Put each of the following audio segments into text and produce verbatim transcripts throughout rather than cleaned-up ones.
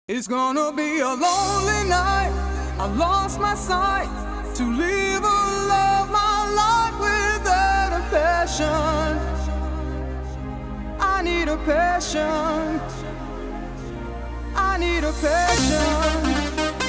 It's gonna be a lonely night. I lost my sight to live or love my life without a passion. I need a passion. I need a passion.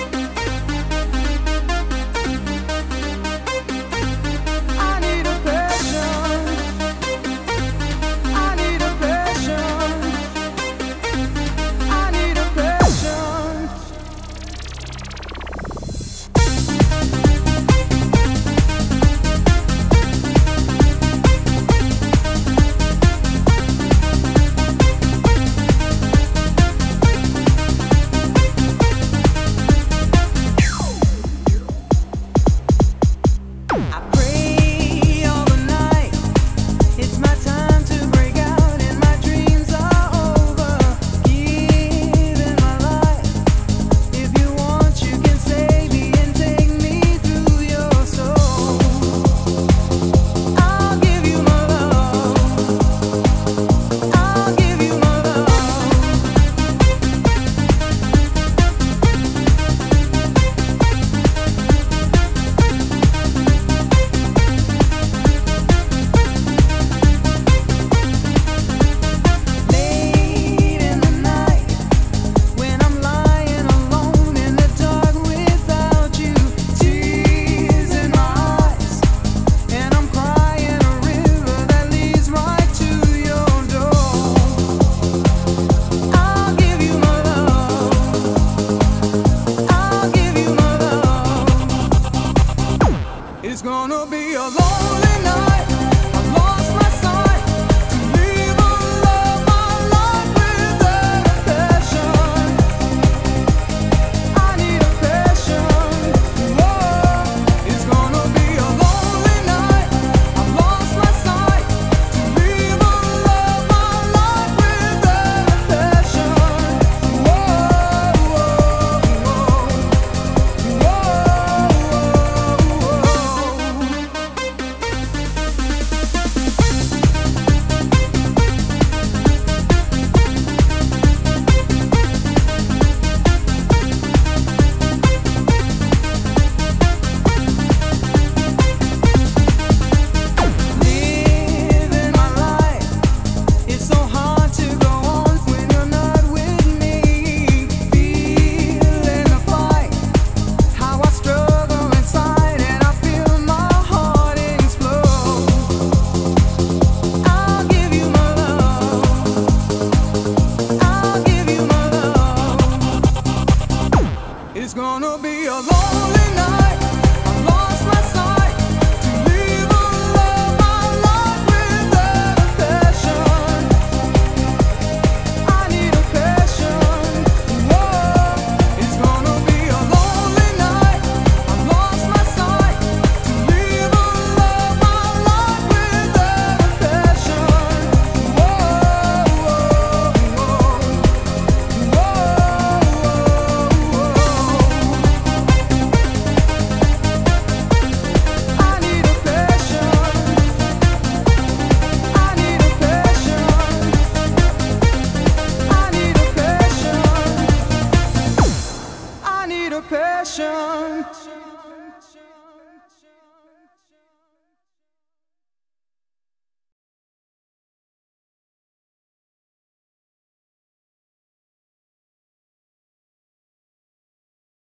It's gonna be a lonely night. I lost my sight to live or love my life without a passion. I need a passion. Whoa. It's gonna be a lonely night. I lost my sight to live or love my life without a passion. Whoa, whoa, whoa, whoa, whoa. It's gonna be a lonely night. I lost my sight to live or love my life without a passion. I need a passion. Whoa. It's gonna be a lonely night. I lost my sight to live or love my life without a passion. Whoa, whoa, whoa, whoa, whoa. Passion.